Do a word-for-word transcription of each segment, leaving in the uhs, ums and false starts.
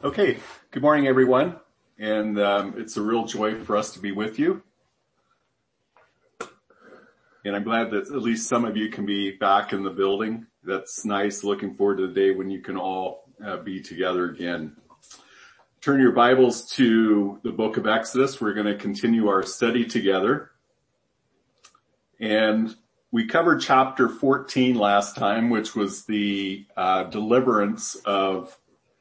Okay, good morning, everyone. And um, it's a real joy for us to be with you. And I'm glad that at least some of you can be back in the building. That's nice. Looking forward to the day when you can all uh, be together again. Turn your Bibles to the book of Exodus. We're going to continue our study together. And we covered chapter fourteen last time, which was the uh, deliverance of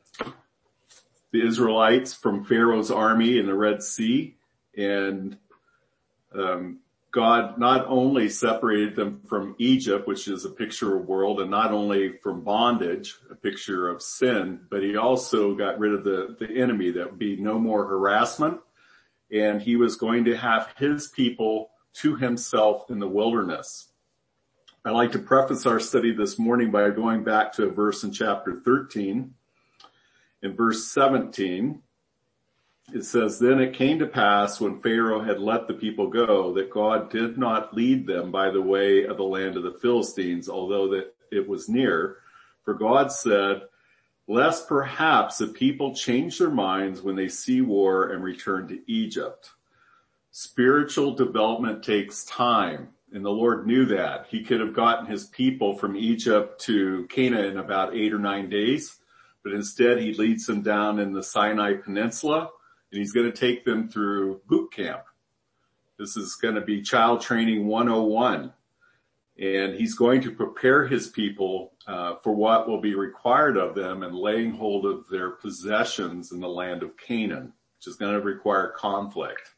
the Israelites from Pharaoh's army in the Red Sea. And um, God not only separated them from Egypt, which is a picture of world, and not only from bondage, a picture of sin, but he also got rid of the, the enemy. That would be no more harassment. And he was going to have his people to himself in the wilderness. I'd like to preface our study this morning by going back to a verse in chapter thirteen. In verse seventeen, it says, "Then it came to pass when Pharaoh had let the people go that God did not lead them by the way of the land of the Philistines, although that it was near. For God said, lest perhaps the people change their minds when they see war and return to Egypt." Spiritual development takes time, and the Lord knew that. He could have gotten his people from Egypt to Canaan in about eight or nine days. But instead, he leads them down in the Sinai Peninsula, and he's going to take them through boot camp. This is going to be child training one oh one. And he's going to prepare his people uh, for what will be required of them in laying hold of their possessions in the land of Canaan, which is going to require conflict.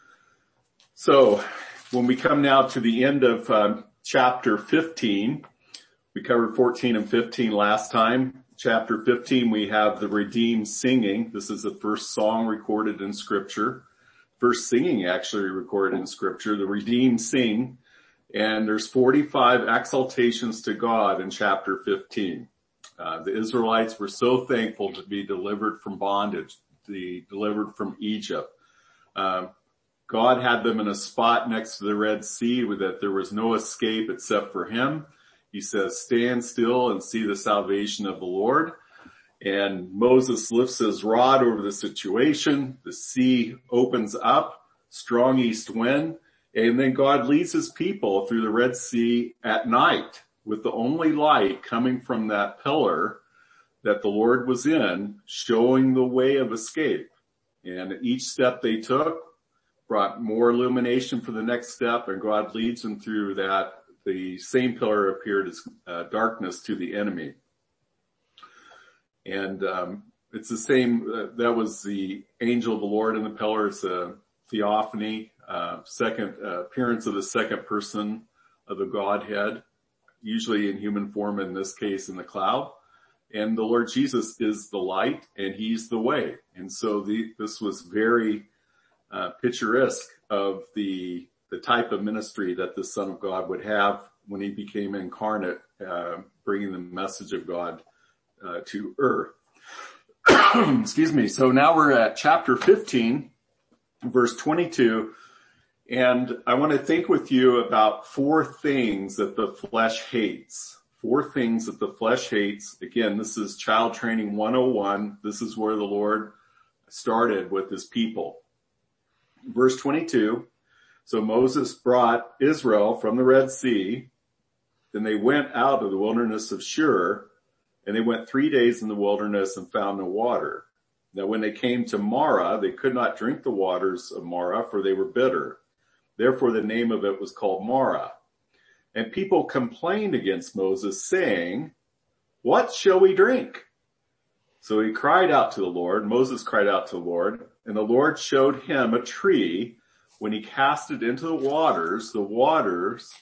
So when we come now to the end of um, chapter fifteen, we covered fourteen and fifteen last time. Chapter fifteen, we have the redeemed singing. This is the first song recorded in Scripture. First singing actually recorded in Scripture. The redeemed sing. And there's forty-five exaltations to God in chapter fifteen. Uh, the Israelites were so thankful to be delivered from bondage, to be delivered from Egypt. Um, God had them in a spot next to the Red Sea where that there was no escape except for him. He says, "Stand still and see the salvation of the Lord." And Moses lifts his rod over the situation. The sea opens up, strong east wind. And then God leads his people through the Red Sea at night with the only light coming from that pillar that the Lord was in, showing the way of escape. And each step they took brought more illumination for the next step, and God leads them through that. The same pillar appeared as uh, darkness to the enemy. And um, it's the same, uh, that was the angel of the Lord in the pillar. It's a theophany, uh, second uh, appearance of the second person of the Godhead, usually in human form, in this case in the cloud. And the Lord Jesus is the light, and he's the way. And so the, this was very uh, picturesque of the the type of ministry that the Son of God would have when he became incarnate, uh, bringing the message of God uh, to earth. Excuse me. So now we're at chapter fifteen, verse twenty-two, and I want to think with you about four things that the flesh hates. Four things that the flesh hates. Again, this is child training one oh one. This is where the Lord started with his people. Verse twenty-two. So Moses brought Israel from the Red Sea. Then they went out of the wilderness of Shur, and they went three days in the wilderness and found no water. Now when they came to Marah, they could not drink the waters of Marah, for they were bitter. Therefore the name of it was called Marah. And people complained against Moses, saying, "What shall we drink?" So he cried out to the Lord. Moses cried out to the Lord, and the Lord showed him a tree. When he cast it into the waters, the waters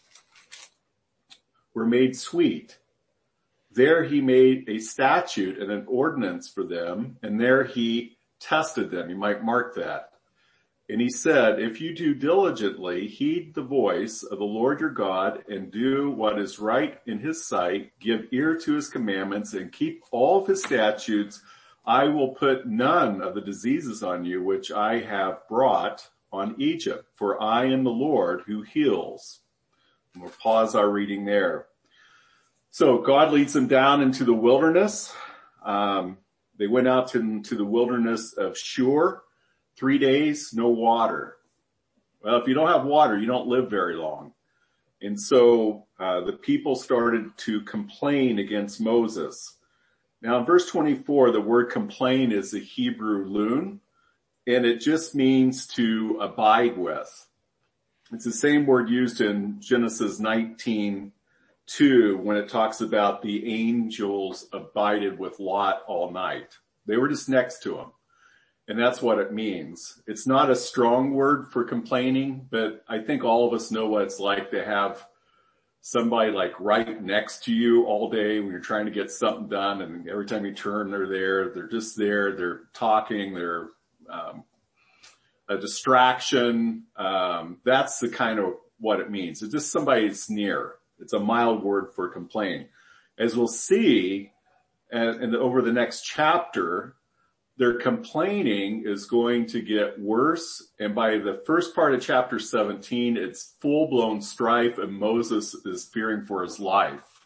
were made sweet. There he made a statute and an ordinance for them, and there he tested them. You might mark that. And he said, "If you do diligently heed the voice of the Lord your God and do what is right in his sight, give ear to his commandments and keep all of his statutes, I will put none of the diseases on you which I have brought on Egypt, for I am the Lord who heals." And we'll pause our reading there. So God leads them down into the wilderness. Um, They went out to, to the wilderness of Shur, three days, no water. Well, if you don't have water, you don't live very long. And so uh, the people started to complain against Moses. Now in verse twenty-four, the word complain is the Hebrew lun, and it just means to abide with. It's the same word used in Genesis nineteen two when it talks about the angels abided with Lot all night. They were just next to him. And that's what it means. It's not a strong word for complaining, but I think all of us know what it's like to have somebody like right next to you all day when you're trying to get something done, and every time you turn, they're there. They're just there. They're talking. They're um, a distraction. Um, that's the kind of what it means. It's just somebody that's near. It's a mild word for complain. As we'll see, and, and over the next chapter, their complaining is going to get worse. And by the first part of chapter seventeen, it's full-blown strife, and Moses is fearing for his life.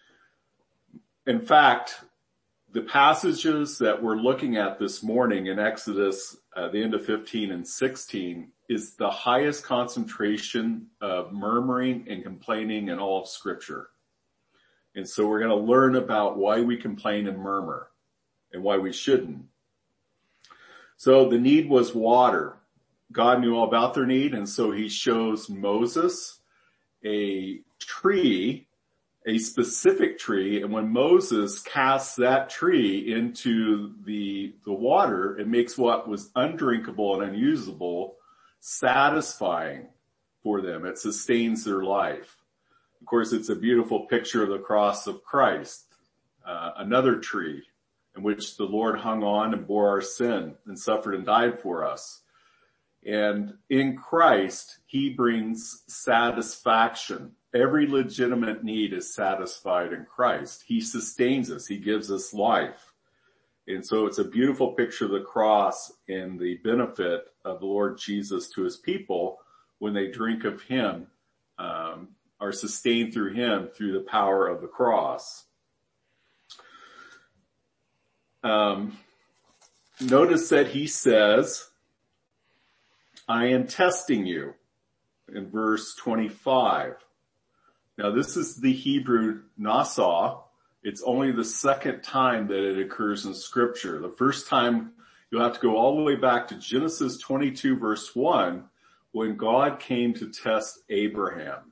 In fact, the passages that we're looking at this morning in Exodus, uh, the end of fifteen and sixteen, is the highest concentration of murmuring and complaining in all of Scripture. And so we're going to learn about why we complain and murmur and why we shouldn't. So the need was water. God knew all about their need, and so he shows Moses a tree, a specific tree, and when Moses casts that tree into the, the water, it makes what was undrinkable and unusable satisfying for them. It sustains their life. Of course, it's a beautiful picture of the cross of Christ, uh, another tree in which the Lord hung on and bore our sin and suffered and died for us. And in Christ, he brings satisfaction. Every legitimate need is satisfied in Christ. He sustains us. He gives us life. And so it's a beautiful picture of the cross and the benefit of the Lord Jesus to his people when they drink of him, um, are sustained through him through the power of the cross. Um, notice that he says, I am testing you in verse twenty-five. Now this is the Hebrew nasa. It's only the second time that it occurs in Scripture. The first time, you'll have to go all the way back to Genesis twenty-two verse one, when God came to test Abraham.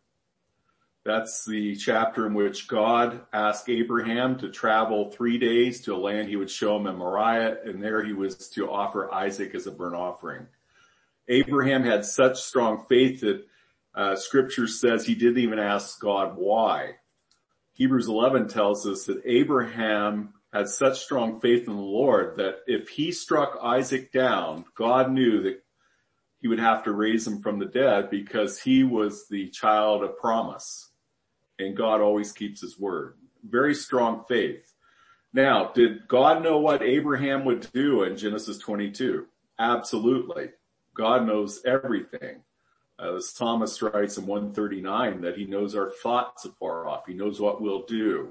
That's the chapter in which God asked Abraham to travel three days to a land he would show him in Moriah, and there he was to offer Isaac as a burnt offering. Abraham had such strong faith that uh, Scripture says he didn't even ask God why. Hebrews eleven tells us that Abraham had such strong faith in the Lord that if he struck Isaac down, God knew that he would have to raise him from the dead because he was the child of promise. And God always keeps his word. Very strong faith. Now, did God know what Abraham would do in Genesis twenty-two? Absolutely. God knows everything. Uh, the psalmist writes in one thirty-nine that he knows our thoughts afar off. He knows what we'll do.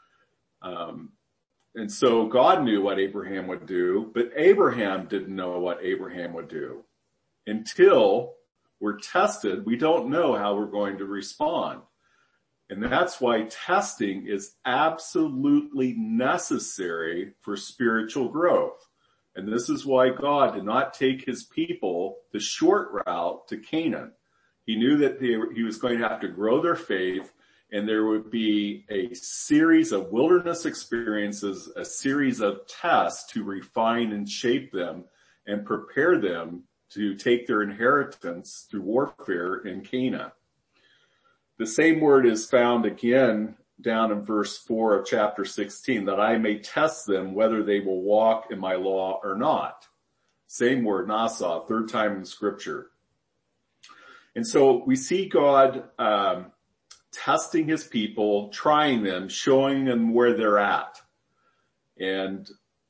Um, and so God knew what Abraham would do, but Abraham didn't know what Abraham would do. Until we're tested, we don't know how we're going to respond. And that's why testing is absolutely necessary for spiritual growth. And this is why God did not take his people the short route to Canaan. He knew that they were, he was going to have to grow their faith, and there would be a series of wilderness experiences, a series of tests to refine and shape them and prepare them to take their inheritance through warfare in Canaan. The same word is found again down in verse four of chapter sixteen, that I may test them whether they will walk in my law or not. Same word, nasa, third time in Scripture. And so we see God um, testing his people, trying them, showing them where they're at. And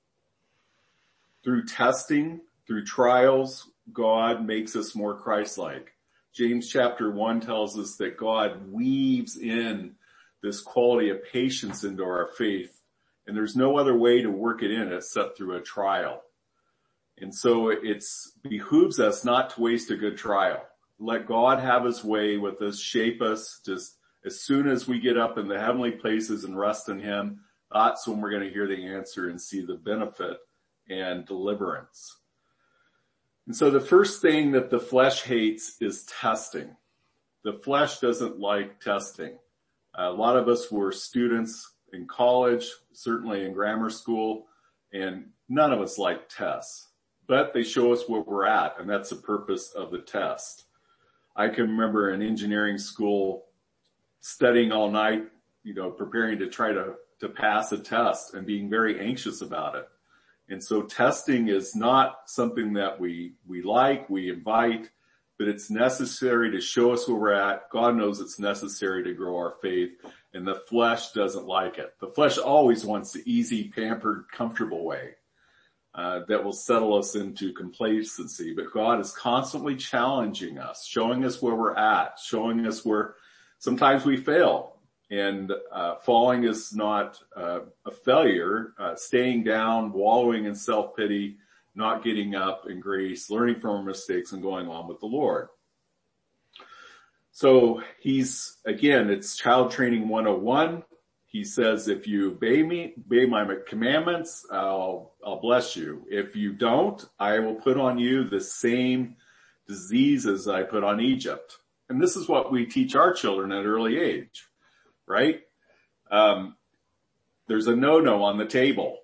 through testing, through trials, God makes us more Christ-like. James chapter one tells us that God weaves in this quality of patience into our faith And there's no other way to work it in except through a trial. And so it's behooves us not to waste a good trial. Let God have his way with us, shape us. Just as soon as we get up in the heavenly places and rest in him, that's when we're going to hear the answer and see the benefit and deliverance. And so the first thing that the flesh hates is testing. The flesh doesn't like testing. A lot of us were students in college, certainly in grammar school, and none of us like tests. But they show us where we're at, and that's the purpose of the test. I can remember in engineering school studying all night, you know, preparing to try to, to pass a test and being very anxious about it. And so testing is not something that we, we like, we invite, but it's necessary to show us where we're at. God knows it's necessary to grow our faith, and the flesh doesn't like it. The flesh always wants the easy, pampered, comfortable way. Uh, that will settle us into complacency. But God is constantly challenging us, showing us where we're at, showing us where sometimes we fail. And uh, falling is not uh, a failure. Uh, staying down, wallowing in self-pity, not getting up in grace, learning from our mistakes and going on with the Lord. So he's, again, it's child training one oh one. He says, if you obey me, obey my commandments, I'll, I'll bless you. If you don't, I will put on you the same diseases I put on Egypt. And this is what we teach our children at an early age, right? Um, there's a no-no on the table.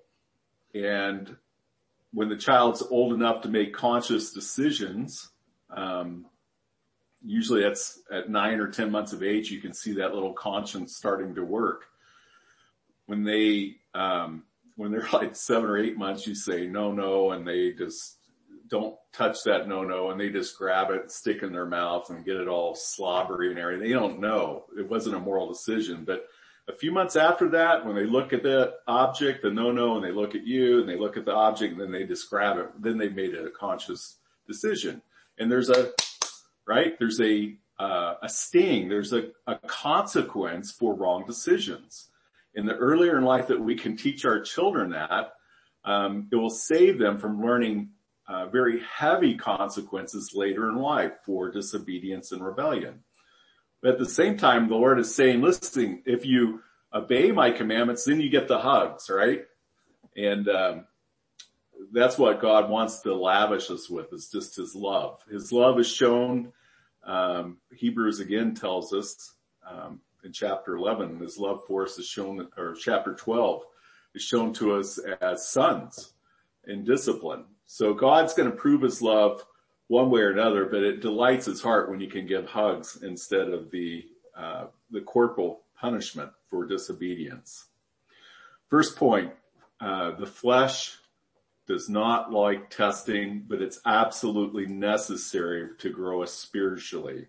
And when the child's old enough to make conscious decisions, um, usually that's at nine or ten months of age, you can see that little conscience starting to work. When they, um, when they're like seven or eight months, you say no, no, and they just don't touch that no, no, and they just grab it, stick it in their mouth and get it all slobbery and everything. They don't know. It wasn't a moral decision. But a few months after that, when they look at the object, the no, no, and they look at you and they look at the object and then they just grab it, then they've made it a conscious decision. And there's a, right? There's a, uh, a sting. There's a, a consequence for wrong decisions. In the earlier in life that we can teach our children that, um, it will save them from learning uh, very heavy consequences later in life for disobedience and rebellion. But at the same time, the Lord is saying, listen, if you obey my commandments, then you get the hugs, right? And um, that's what God wants to lavish us with, is just his love. His love is shown, um, Hebrews again tells us, um, in chapter eleven, his love for us is shown, or chapter twelve is shown to us as sons in discipline. So God's going to prove his love one way or another, but it delights his heart when you can give hugs instead of the, uh, the corporal punishment for disobedience. First point, uh, the flesh does not like testing, but it's absolutely necessary to grow us spiritually.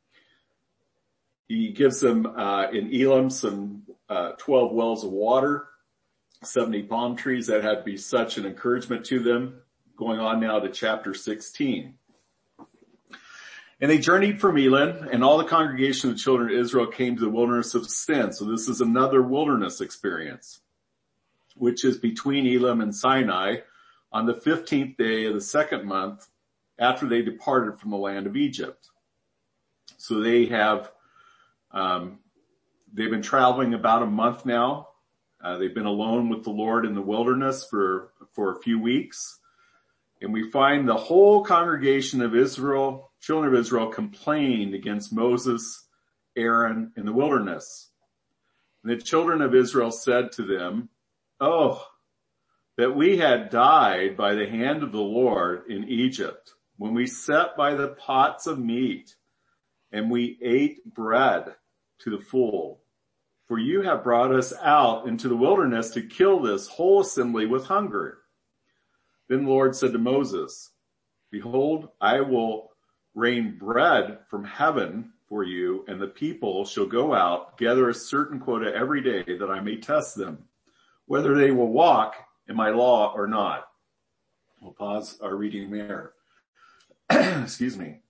He gives them, uh, in Elam some, uh, twelve wells of water, seventy palm trees that had to be such an encouragement to them. Going on now to chapter sixteen. And they journeyed from Elim, and all the congregation of the children of Israel came to the wilderness of Sin. So this is another wilderness experience, which is between Elim and Sinai on the fifteenth day of the second month after they departed from the land of Egypt. So they have Um, they've been traveling about a month now. Uh, they've been alone with the Lord in the wilderness for, for a few weeks. And we find the whole congregation of Israel, children of Israel, complained against Moses, Aaron in the wilderness. And the children of Israel said to them, oh, that we had died by the hand of the Lord in Egypt, when we sat by the pots of meat and we ate bread to the full. For you have brought us out into the wilderness to kill this whole assembly with hunger. Then the Lord said to Moses, behold, I will rain bread from heaven for you, and the people shall go out, gather a certain quota every day, that I may test them, whether they will walk in my law or not. We'll pause our reading there. Excuse me.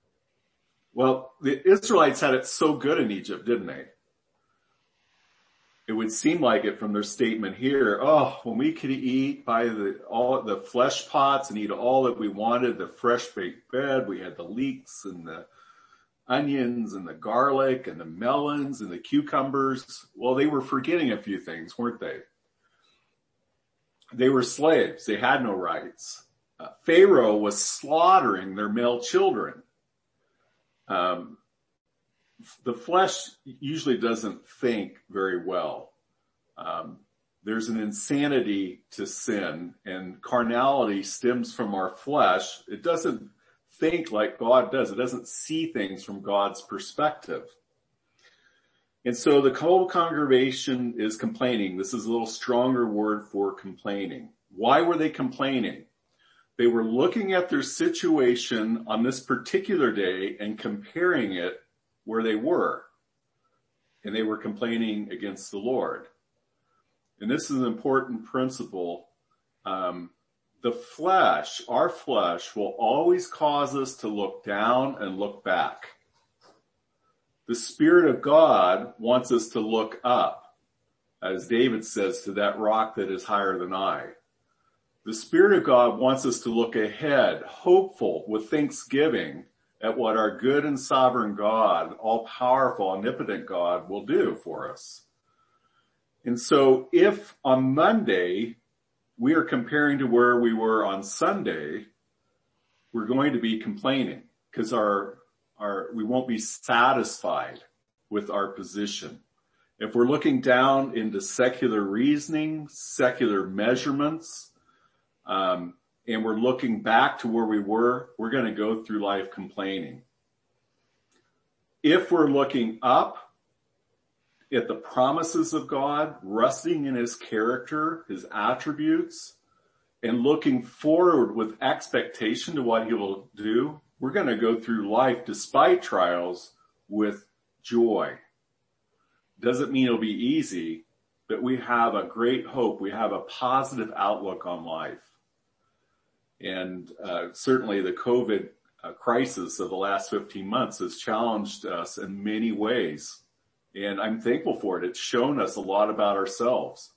Well, the Israelites had it so good in Egypt, didn't they? it would seem like it from their statement here. Oh, when we could eat by the all the flesh pots and eat all that we wanted, the fresh baked bread, we had the leeks and the onions and the garlic and the melons and the cucumbers. Well, they were forgetting a few things, weren't they? They were slaves. They had no rights. Uh, Pharaoh was slaughtering their male children. Um, the flesh usually doesn't think very well. Um, there's an insanity to sin, and carnality stems from our flesh. It doesn't think like God does. It doesn't see things from God's perspective. And so the whole congregation is complaining. This is a little stronger word for complaining. Why were they complaining? They were looking at their situation on this particular day and comparing it where they were. And they were complaining against the Lord. And this is an important principle. Um, the flesh, our flesh, will always cause us to look down and look back. The Spirit of God wants us to look up, as David says, to that rock that is higher than I. The Spirit of God wants us to look ahead, hopeful, with thanksgiving at what our good and sovereign God, all-powerful, omnipotent God, will do for us. And so if on Monday we are comparing to where we were on Sunday, we're going to be complaining because our Our, we won't be satisfied with our position. If we're looking down into secular reasoning, secular measurements, um, and we're looking back to where we were, we're going to go through life complaining. If we're looking up at the promises of God, resting in his character, his attributes, and looking forward with expectation to what he will do, we're going to go through life despite trials with joy. Doesn't mean it'll be easy, but we have a great hope. We have a positive outlook on life. And uh, certainly the COVID uh, crisis of the last fifteen months has challenged us in many ways. And I'm thankful for it. It's shown us a lot about ourselves.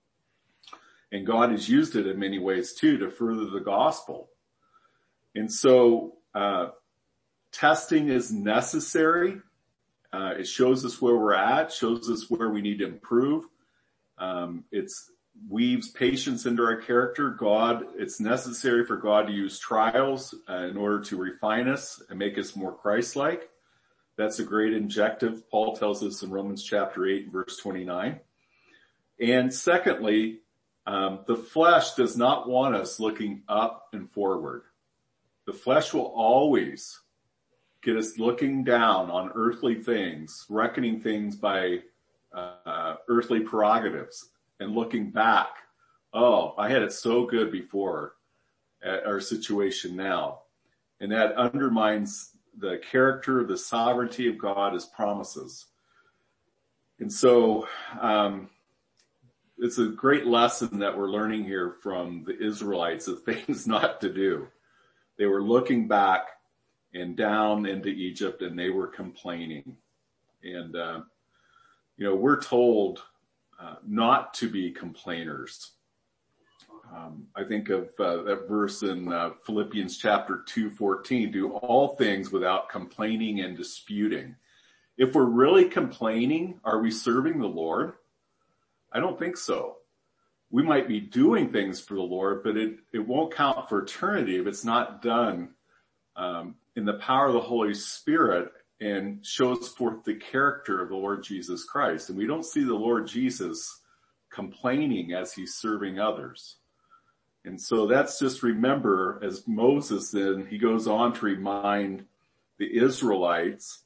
And God has used it in many ways too to further the gospel. And so Uh, testing is necessary. Uh, it shows us where we're at, shows us where we need to improve. Um, it's weaves patience into our character. God, it's necessary for God to use trials uh, in order to refine us and make us more Christ-like. That's a great injective. Paul tells us in Romans chapter eight, verse twenty-nine. And secondly, um, the flesh does not want us looking up and forward. The flesh will always get us looking down on earthly things, reckoning things by uh, earthly prerogatives, and looking back. Oh, I had it so good before at our situation now. And that undermines the character, the sovereignty of God, his promises. And so um, it's a great lesson that we're learning here from the Israelites of things not to do. They were looking back and down into Egypt, and they were complaining. And, uh, you know, we're told uh, not to be complainers. Um, I think of uh, that verse in uh, Philippians chapter two fourteen, do all things without complaining and disputing. If we're really complaining, are we serving the Lord? I don't think so. We might be doing things for the Lord, but it, it won't count for eternity if it's not done um, in the power of the Holy Spirit and shows forth the character of the Lord Jesus Christ. And we don't see the Lord Jesus complaining as he's serving others. And so that's just remember, as Moses then, he goes on to remind the Israelites.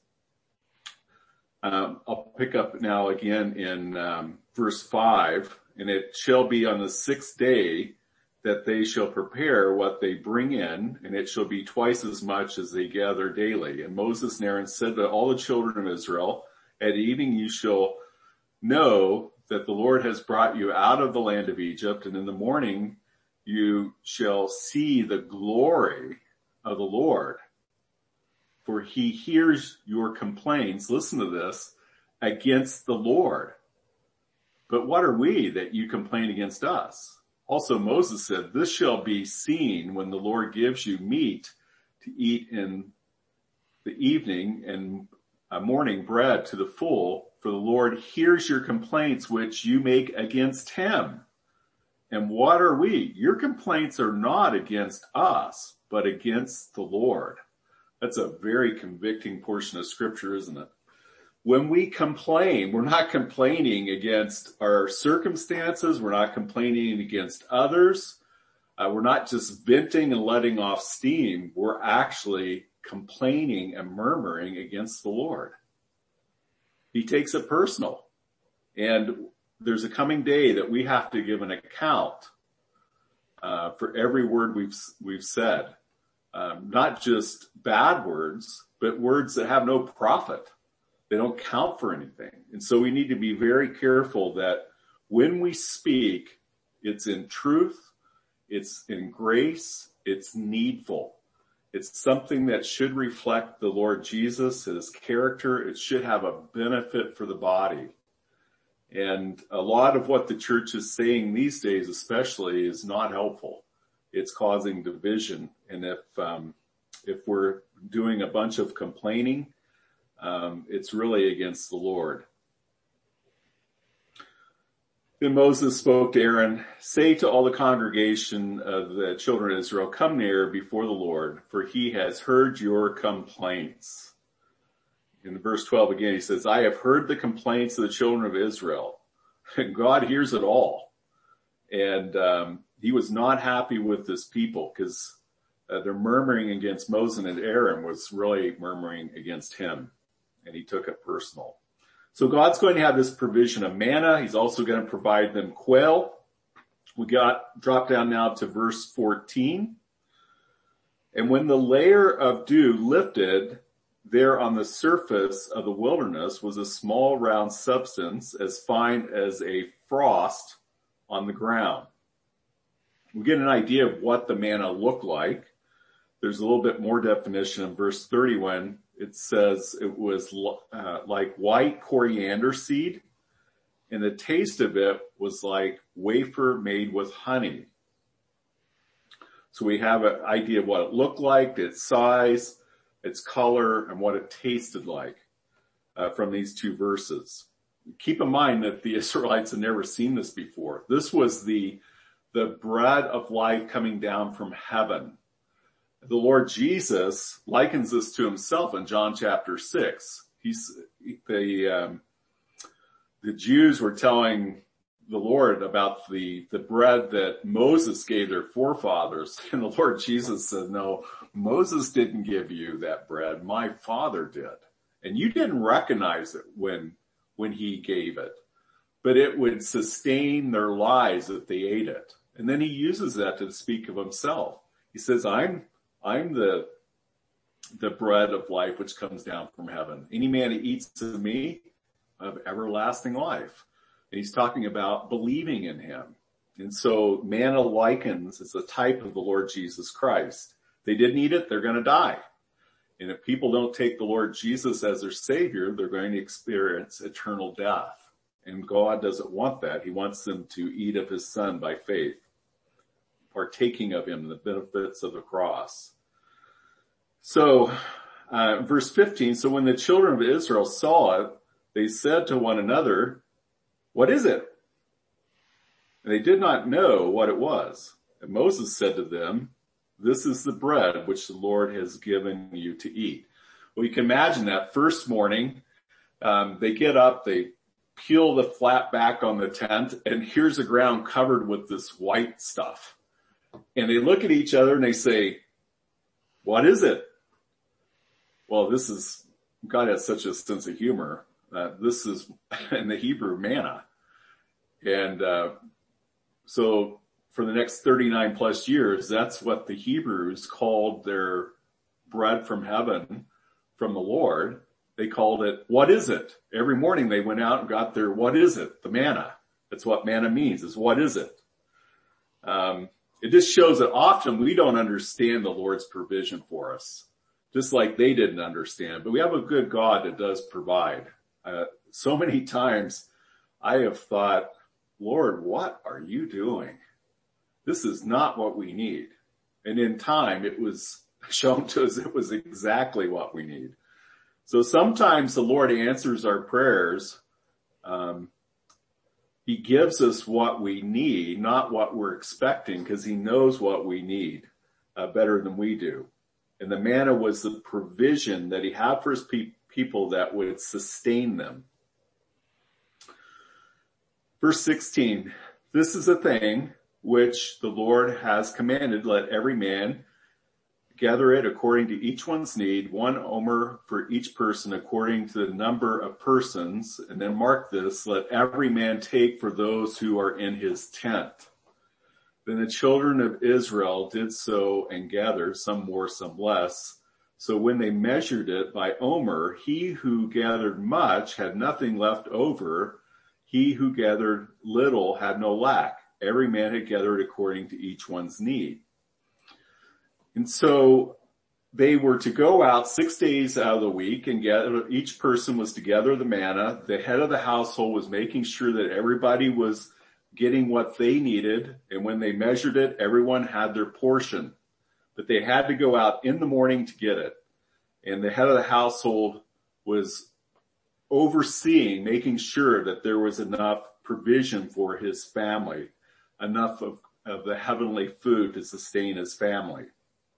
Um, I'll pick up now again in um, verse five. And it shall be on the sixth day that they shall prepare what they bring in, and it shall be twice as much as they gather daily. And Moses and Aaron said to all the children of Israel, at evening you shall know that the Lord has brought you out of the land of Egypt, and in the morning you shall see the glory of the Lord. For he hears your complaints, listen to this, against the Lord. But what are we that you complain against us? Also Moses said, this shall be seen when the Lord gives you meat to eat in the evening and a morning bread to the full, for the Lord hears your complaints which you make against him. And what are we? Your complaints are not against us, but against the Lord. That's a very convicting portion of scripture, isn't it? When we complain, we're not complaining against our circumstances. We're not complaining against others. Uh, we're not just venting and letting off steam. We're actually complaining and murmuring against the Lord. He takes it personal. And there's a coming day that we have to give an account uh, for every word we've we've said. Um, not just bad words, but words that have no profit. They don't count for anything. And so we need to be very careful that when we speak, it's in truth, it's in grace, it's needful. It's something that should reflect the Lord Jesus, his character. It should have a benefit for the body. And a lot of what the church is saying these days especially is not helpful. It's causing division. And if, um, if we're doing a bunch of complaining, um, it's really against the Lord. Then Moses spoke to Aaron, say to all the congregation of the children of Israel, come near before the Lord, for he has heard your complaints. In verse twelve again, he says, I have heard the complaints of the children of Israel. And God hears it all. And um, he was not happy with this people because uh, their murmuring against Moses and Aaron was really murmuring against him. And he took it personal. So God's going to have this provision of manna. He's also going to provide them quail. We got drop down now to verse fourteen. And when the layer of dew lifted, there on the surface of the wilderness was a small round substance as fine as a frost on the ground. We get an idea of what the manna looked like. There's a little bit more definition in verse thirty when it says it was uh, like white coriander seed, and the taste of it was like wafer made with honey. So we have an idea of what it looked like, its size, its color, and what it tasted like uh, from these two verses. Keep in mind that the Israelites had never seen this before. This was the, the bread of life coming down from heaven. The Lord Jesus likens this to himself in John chapter six. He's, the, um, the Jews were telling the Lord about the, the bread that Moses gave their forefathers. And the Lord Jesus said, no, Moses didn't give you that bread. My Father did. And you didn't recognize it when, when he gave it, but it would sustain their lives if they ate it. And then he uses that to speak of himself. He says, I'm, I'm the, the bread of life which comes down from heaven. Any man who eats of me of everlasting life. And he's talking about believing in him. And so manna likens is a type of the Lord Jesus Christ. They didn't eat it, they're going to die. And if people don't take the Lord Jesus as their Savior, they're going to experience eternal death. And God doesn't want that. He wants them to eat of his Son by faith, partaking of him, the benefits of the cross. So, uh, verse fifteen, so when the children of Israel saw it, they said to one another, what is it? And they did not know what it was. And Moses said to them, this is the bread which the Lord has given you to eat. Well, you can imagine that first morning, um, they get up, they peel the flat back on the tent, and here's the ground covered with this white stuff. And they look at each other and they say, what is it? Well, this is, God has such a sense of humor. Uh, this is in the Hebrew manna. And, uh, so for the next thirty-nine plus years, that's what the Hebrews called their bread from heaven from the Lord. They called it, what is it? Every morning they went out and got their, what is it? The manna. That's what manna means, is what is it? Um, it just shows that often we don't understand the Lord's provision for us, just like they didn't understand. But we have a good God that does provide. Uh, so many times I have thought, Lord, what are you doing? This is not what we need. And in time, it was shown to us it was exactly what we need. So sometimes the Lord answers our prayers. Um, he gives us what we need, not what we're expecting, because he knows what we need uh, better than we do. And the manna was the provision that he had for his pe- people that would sustain them. Verse sixteen, this is a thing which the Lord has commanded. Let every man gather it according to each one's need, one omer for each person according to the number of persons. And then mark this, let every man take for those who are in his tent. Then the children of Israel did so and gathered, some more, some less. So when they measured it by omer, he who gathered much had nothing left over. He who gathered little had no lack. Every man had gathered according to each one's need. And so they were to go out six days out of the week and gather, each person was to gather the manna. The head of the household was making sure that everybody was getting what they needed. And when they measured it, everyone had their portion. But they had to go out in the morning to get it. And the head of the household was overseeing, making sure that there was enough provision for his family, enough of, of the heavenly food to sustain his family.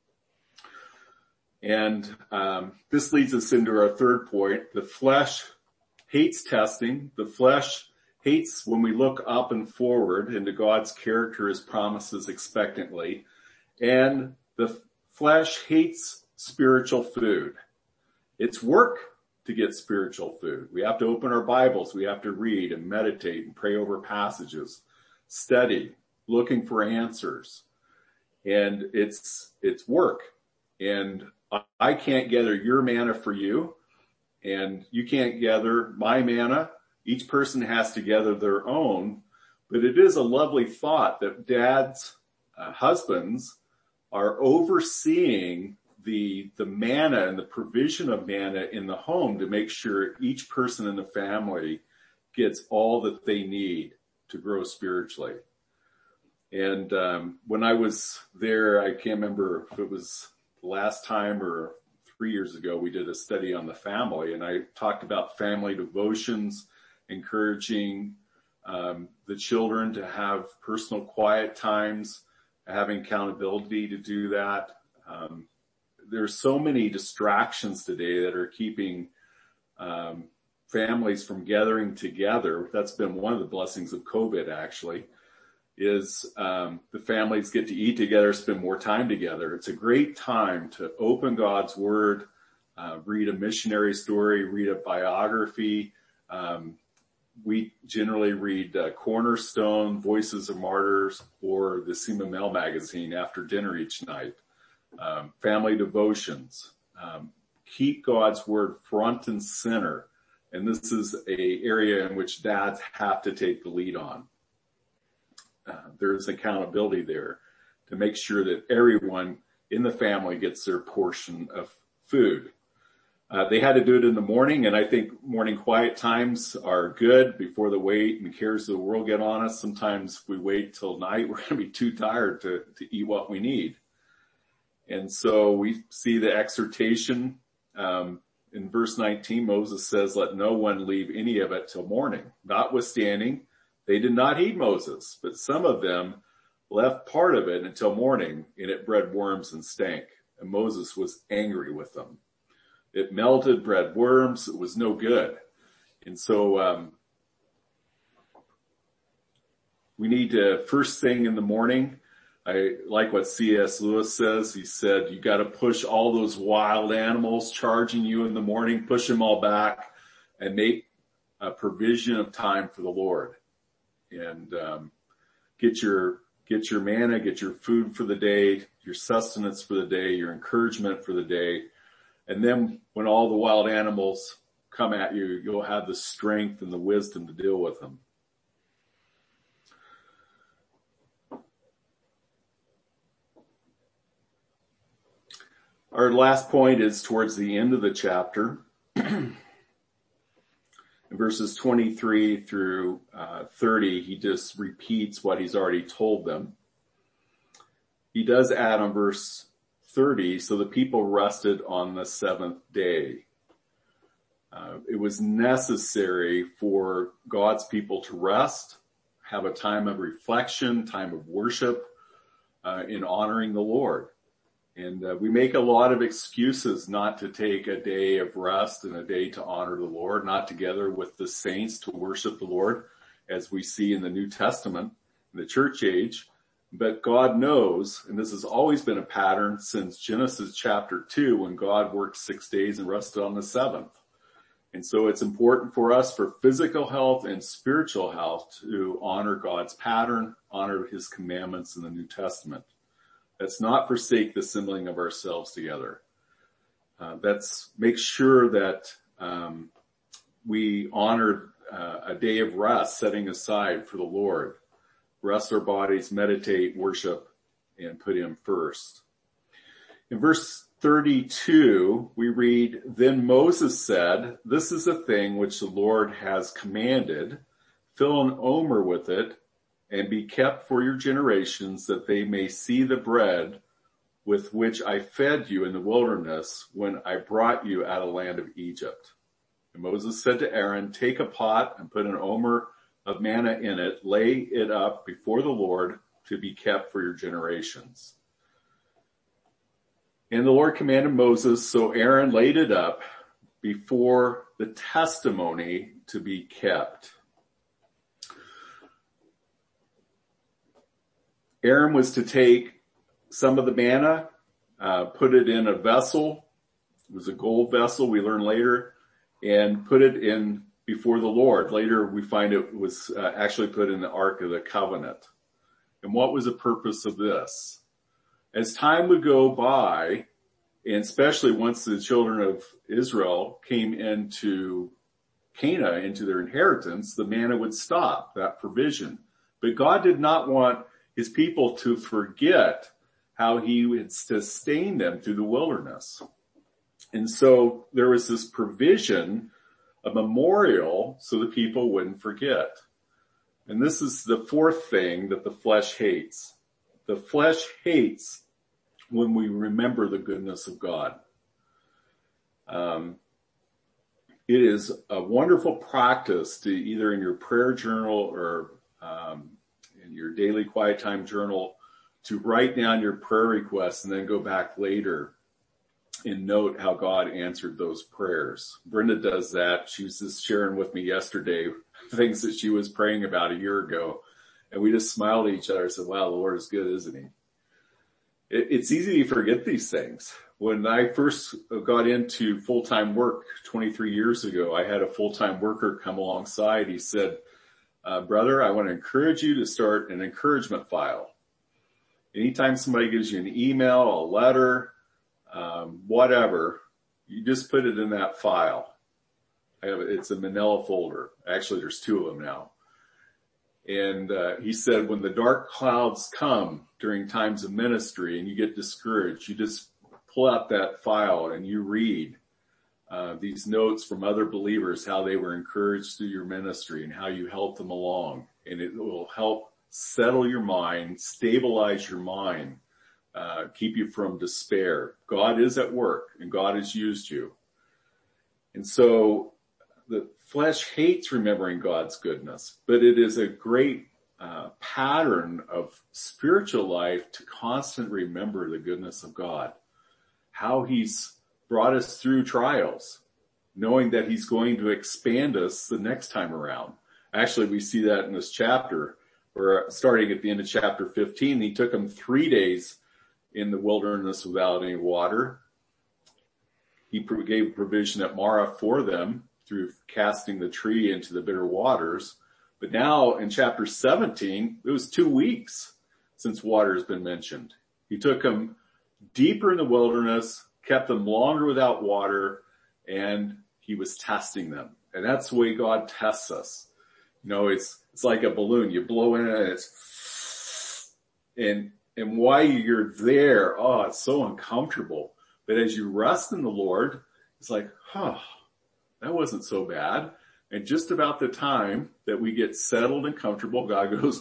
And um, this leads us into our third point. The flesh hates testing. The flesh hates when we look up and forward into God's character, his promises expectantly. And the flesh hates spiritual food. It's work to get spiritual food. We have to open our Bibles. We have to read and meditate and pray over passages, study, looking for answers. And it's, it's work. And I can't gather your manna for you, and you can't gather my manna. Each person has to gather their own, but it is a lovely thought that dads, uh, husbands are overseeing the, the manna and the provision of manna in the home to make sure each person in the family gets all that they need to grow spiritually. And, um, when I was there, I can't remember if it was last time or three years ago, we did a study on the family, and I talked about family devotions, encouraging um, the children to have personal quiet times, having accountability to do that. Um, there's so many distractions today that are keeping um, families from gathering together. That's been one of the blessings of COVID, actually. Is um, the families get to eat together, spend more time together. It's a great time to open God's Word, uh, read a missionary story, read a biography. Um, we generally read uh, Cornerstone, Voices of Martyrs, or the Sema Mel magazine after dinner each night. Um, family devotions. Um, keep God's Word front and center. And this is a area in which dads have to take the lead on. Uh, there's accountability there to make sure that everyone in the family gets their portion of food. Uh, they had to do it in the morning, and I think morning quiet times are good before the weight and cares of the world get on us. Sometimes we wait till night. We're going to be too tired to, to eat what we need. And so we see the exhortation um, in verse nineteen. Moses says, let no one leave any of it till morning. Notwithstanding, they did not heed Moses, but some of them left part of it until morning, and it bred worms and stank. And Moses was angry with them. It melted, bred worms. It was no good. And so um, we need to, first thing in the morning, I like what C S Lewis says. He said, you got to push all those wild animals charging you in the morning, push them all back, and make a provision of time for the Lord. And um, get your get your manna, get your food for the day, your sustenance for the day, your encouragement for the day. And then when all the wild animals come at you, you'll have the strength and the wisdom to deal with them. Our last point is towards the end of the chapter. In verses twenty-three through uh, thirty, he just repeats what he's already told them. He does add on verse thirty, so the people rested on the seventh day. Uh, it was necessary for God's people to rest, have a time of reflection, time of worship, uh, in honoring the Lord. And uh, we make a lot of excuses not to take a day of rest and a day to honor the Lord, not together with the saints to worship the Lord, as we see in the New Testament, in the church age. But God knows, and this has always been a pattern since Genesis chapter two, when God worked six days and rested on the seventh. And so it's important for us, for physical health and spiritual health, to honor God's pattern, honor his commandments in the New Testament. Let's not forsake the assembling of ourselves together. Uh, let's make sure that um, we honor uh, a day of rest, setting aside for the Lord. Rest our bodies, meditate, worship, and put him first. In verse thirty-two, we read, "Then Moses said, 'This is a thing which the Lord has commanded. Fill an omer with it, and be kept for your generations, that they may see the bread with which I fed you in the wilderness when I brought you out of the land of Egypt.' And Moses said to Aaron, 'Take a pot and put an omer of manna in it, lay it up before the Lord to be kept for your generations.' And the Lord commanded Moses, so Aaron laid it up before the testimony to be kept." Aaron was to take some of the manna, uh, put it in a vessel. It was a gold vessel, we learn later, and put it in before the Lord. Later we find it was uh, actually put in the Ark of the Covenant. And what was the purpose of this? As time would go by, and especially once the children of Israel came into Canaan, into their inheritance, the manna would stop, that provision. But God did not want his people to forget how he would sustain them through the wilderness. And so there was this provision, a memorial, so the people wouldn't forget. And this is the fourth thing that the flesh hates. The flesh hates when we remember the goodness of God. Um, it is a wonderful practice to either in your prayer journal or um, in your daily quiet time journal to write down your prayer requests and then go back later and note how God answered those prayers. Brenda does that. She was just sharing with me yesterday things that she was praying about a year ago. And we just smiled at each other and said, wow, the Lord is good, isn't he? It, it's easy to forget these things. When I first got into full-time work twenty-three years ago, I had a full-time worker come alongside. He said, uh, brother, I want to encourage you to start an encouragement file. Anytime somebody gives you an email, a letter, um, whatever, you just put it in that file. I have, it's a manila folder. Actually, there's two of them now. And uh, he said, when the dark clouds come during times of ministry and you get discouraged, you just pull out that file and you read uh, these notes from other believers, how they were encouraged through your ministry and how you helped them along. And it will help settle your mind, stabilize your mind, uh, keep you from despair. God is at work and God has used you. And so the flesh hates remembering God's goodness, but it is a great uh, pattern of spiritual life to constantly remember the goodness of God, how he's brought us through trials, knowing that he's going to expand us the next time around. Actually, we see that in this chapter, where starting at the end of chapter fifteen, he took them three days in the wilderness without any water. He gave provision at Marah for them through casting the tree into the bitter waters. But now in chapter seventeen, it was two weeks since water has been mentioned. He took them deeper in the wilderness, kept them longer without water, and he was testing them. And that's the way God tests us. You know, it's, it's like a balloon. You blow in it and it's, and, and while you're there, oh, it's so uncomfortable. But as you rest in the Lord, it's like, huh, that wasn't so bad. And just about the time that we get settled and comfortable, God goes,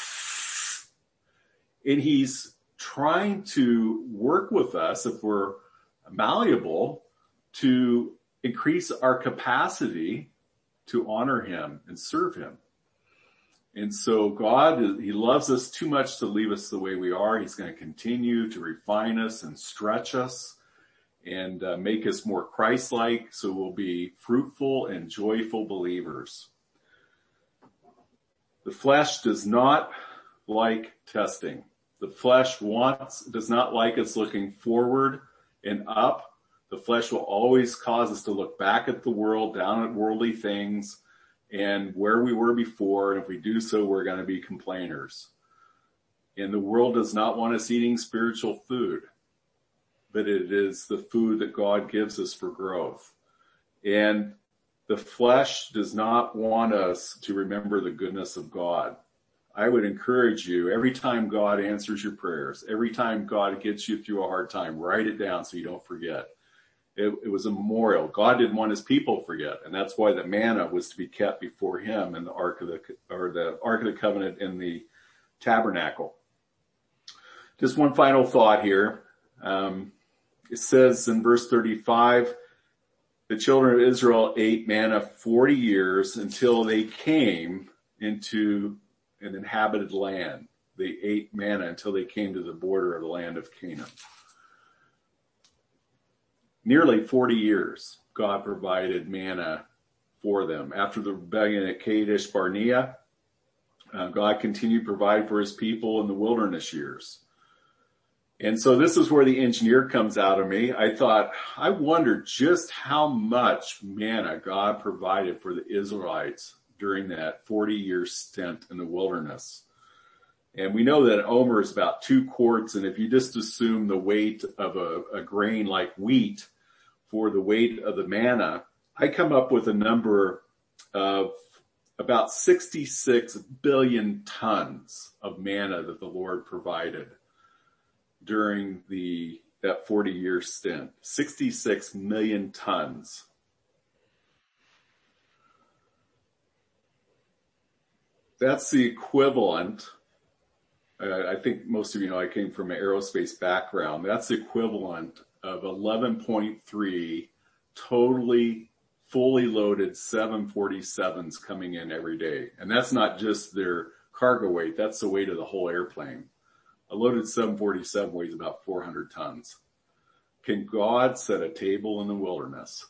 and he's trying to work with us, if we're malleable, to increase our capacity to honor him and serve him. And so God, he loves us too much to leave us the way we are. He's going to continue to refine us and stretch us and uh, make us more Christ-like, so we'll be fruitful and joyful believers. The flesh does not like testing. The flesh wants, does not like us looking forward and up. The flesh will always cause us to look back at the world, down at worldly things, and where we were before. And if we do so, we're going to be complainers. And the world does not want us eating spiritual food, but it is the food that God gives us for growth. And the flesh does not want us to remember the goodness of God. I would encourage you, every time God answers your prayers, every time God gets you through a hard time, write it down so you don't forget. It, it was a memorial. God didn't want his people to forget, and that's why the manna was to be kept before him in the Ark of the, or the Ark of the Covenant in the tabernacle. Just one final thought here. Um, it says in verse thirty-five, the children of Israel ate manna forty years until they came into an inhabited land. They ate manna until they came to the border of the land of Canaan. Nearly forty years, God provided manna for them. After the rebellion at Kadesh Barnea, uh, God continued to provide for his people in the wilderness years. And so this is where the engineer comes out of me. I thought, I wonder just how much manna God provided for the Israelites during that forty-year stint in the wilderness. And we know that an omer is about two quarts, and if you just assume the weight of a, a grain like wheat for the weight of the manna, I come up with a number of about sixty-six billion tons of manna that the Lord provided during the that forty-year stint. sixty-six million tons. That's the equivalent. Uh, I think most of you know I came from an aerospace background. That's the equivalent of eleven point three totally fully loaded seven forty-sevens coming in every day. And that's not just their cargo weight. That's the weight of the whole airplane. A loaded seven forty-seven weighs about four hundred tons. Can God set a table in the wilderness?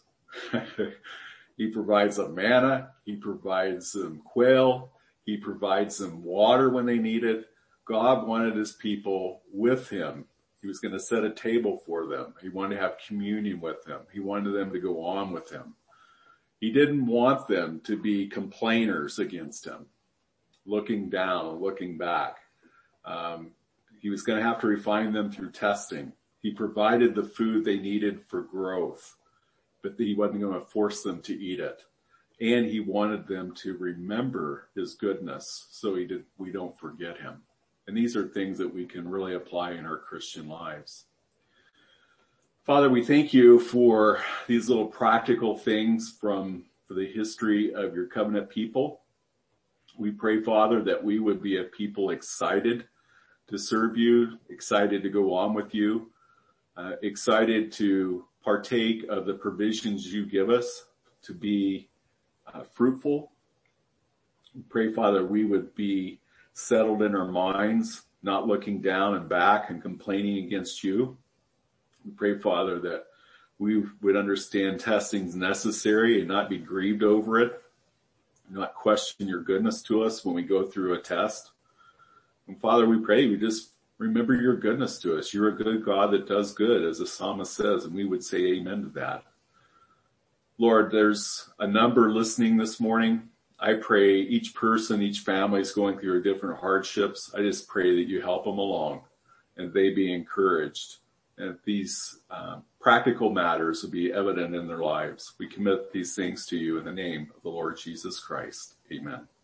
He provides them manna. He provides them quail. He provides them water when they need it. God wanted his people with him. He was going to set a table for them. He wanted to have communion with them. He wanted them to go on with him. He didn't want them to be complainers against him, looking down, looking back. Um, he was going to have to refine them through testing. He provided the food they needed for growth, but he wasn't going to force them to eat it. And he wanted them to remember his goodness so he did, we don't forget him. And these are things that we can really apply in our Christian lives. Father, we thank you for these little practical things from for the history of your covenant people. We pray, Father, that we would be a people excited to serve you, excited to go on with you, uh, excited to partake of the provisions you give us to be uh, fruitful. We pray, Father, we would be settled in our minds, not looking down and back and complaining against you. We pray, Father, that we would understand testing is necessary and not be grieved over it, not question your goodness to us when we go through a test. And Father, we pray we just remember your goodness to us. You're a good God that does good, as the psalmist says, and we would say amen to that. Lord, there's a number listening this morning. I pray each person, each family is going through different hardships. I just pray that you help them along and they be encouraged. And these uh, practical matters will be evident in their lives. We commit these things to you in the name of the Lord Jesus Christ. Amen.